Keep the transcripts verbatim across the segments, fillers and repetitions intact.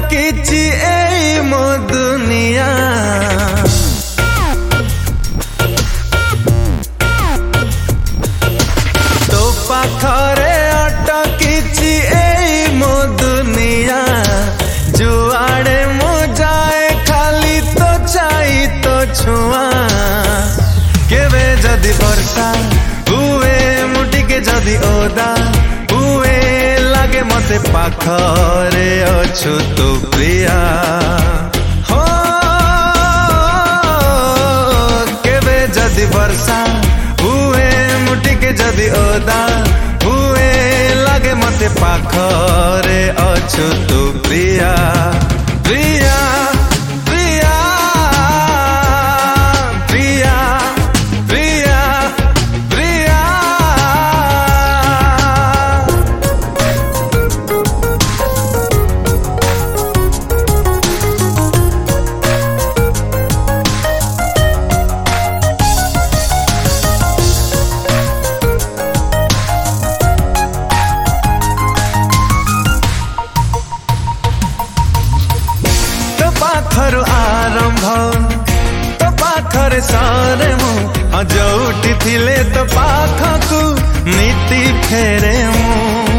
किछि एई मो दुनिया तो पाखरे अटकिछि एई मो दुनिया जुआड़े मो जाए खाली तो चाही तो छुआ केवे जदि वर्षा हुए मुटी के जदि ओदा हुए लागे मते पाखरे अछु तू प्रिया हो केवे जदि वर्षा हुए मुटी के जदि ओदा हुए लागे मते पाखरे अछु तू प्रिया प्रिया पाखरु आरंभ तो पाखरे सारे मु जोटी थिले तो पाखकु नीति फेरे मु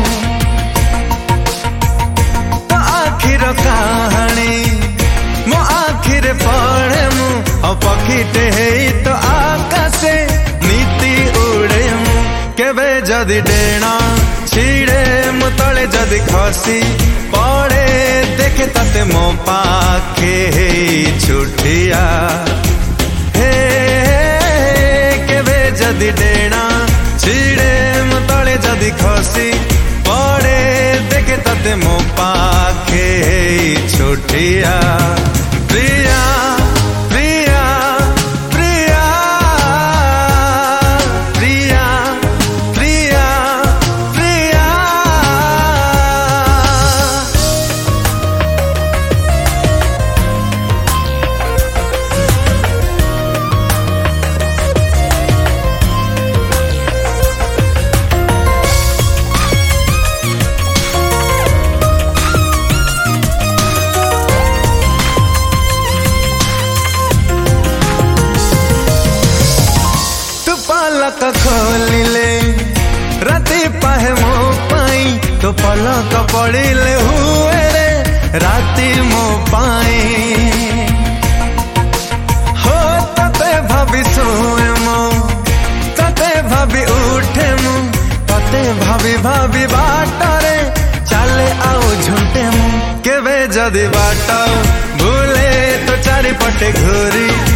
तो आखिर कहानी मो आखिर पढ़े मु और पखीटे है तो आकाशे नीति उड़े मु केवे जदि डेणा छिड़े मु तले जदि खसी पड़े देखे तते मो पाखे छुटिया हे केवे जदि डेणा छिड़े मु तले जदि खसी पड़े देखे तते मो पाखे छुटिया प्रिया पलक खोलिले राति पाहे मो पाई तो पलक पड़िले हुए रे राति मो पाई हो तते भाभी सोए मो तते भाभी उठे मो तते भाभी भाभी बाटरे चले आओ झुंटे मो केवे जदि बाट भूले तो चारिपटे घूरी